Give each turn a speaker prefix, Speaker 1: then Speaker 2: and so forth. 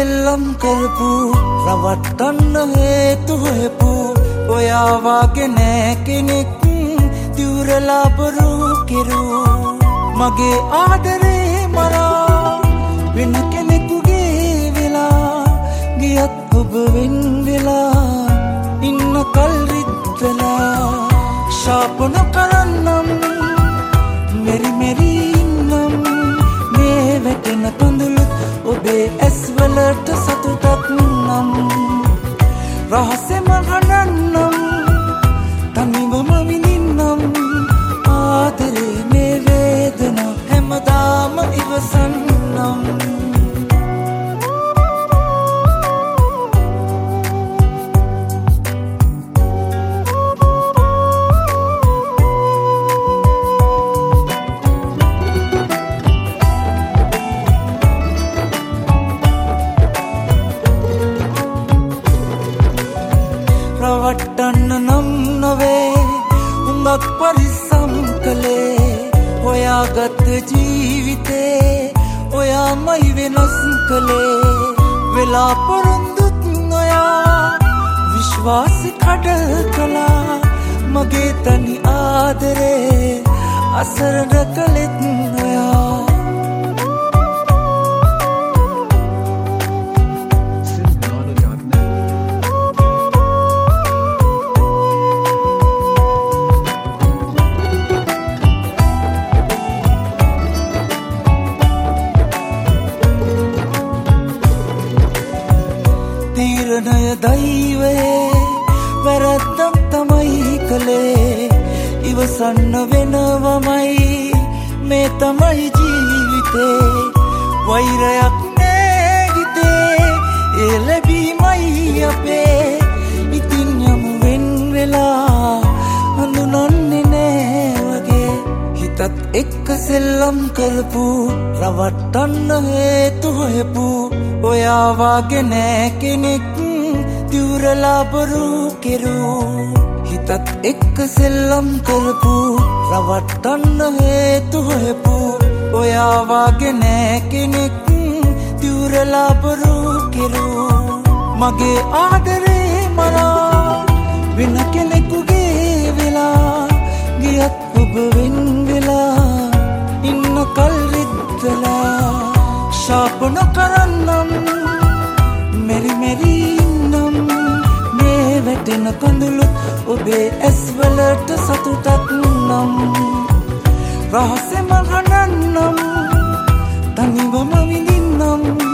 Speaker 1: සෙල්ලම් කරපු රවට්ටන්න හේතු හොයපු ඔයා වාගේ නෑ කෙනෙක් දිවුරලා බොරු කෙරූ මගේ ආදරේ මරා වෙන කෙනෙකුගේ වෙලා ගියත් ඔබ වෙන් වෙලා ඉන්න කල් රිද්දලා ශාපන කරන්නම් මෙරි මෙරි ඉන්නම් මේ වැටෙන කඳුළු ඔබේ ඇස්වලට සතුටක් නම් රහසෙම හඬන්නම් තනිවම විඳින්නම් ආදරේ මේ වේදනා හැමදාම ඉවසන්නම් රවට්ටන්න නම් නොවේ උඟක් පරිස්සම් කළේ හොයාගත් ජීවිතේ ඔයාමයි වෙනස් කළේ වෙලා පොරොන්දුත් නොයා විශ්වාස කඩ කළා මගේ තනි ආදරේ අසරණ කළෙත් නොයා තීරණය දෛවයේ වැරද්දක් තමයි කළේ ඉවසන්න වෙනවමයි මේ තමයි ජීවිතේ වෛරයක් නෑ හිතේ ඒ ලැබීමයි අපේ ඉතින් යමු වෙන් වෙලා හඳුනන්නේ නෑ වගේ හිතත් එක්ක සෙල්ලම් කරපු රවට්ටන්න හේතු හොයපු ඔයා වාගේ නෑ කෙනෙක් දිවුරලා බොරු කෙරූ හිතත් එක්ක සෙල්ලම් කරපු රවට්ටන්න හේතු හොයපු ඔයා වාගේ නෑ කෙනෙක් දිවුරලා බොරු කෙරූ මගේ ආදරේ මරා වෙන කෙනෙකුගේ වෙලා ගියත් ඔබ වෙන් වෙලා ඉන්න කල් රිද්දලා ශාපන කරන්නම් මෙරි මෙරි ඉන්නම් මේ වැටෙන කඳුළු ඔබේ ඇස්වලට සතුටක් නම් රහසෙම හඬන්නම් තනිවම විඳින්නම්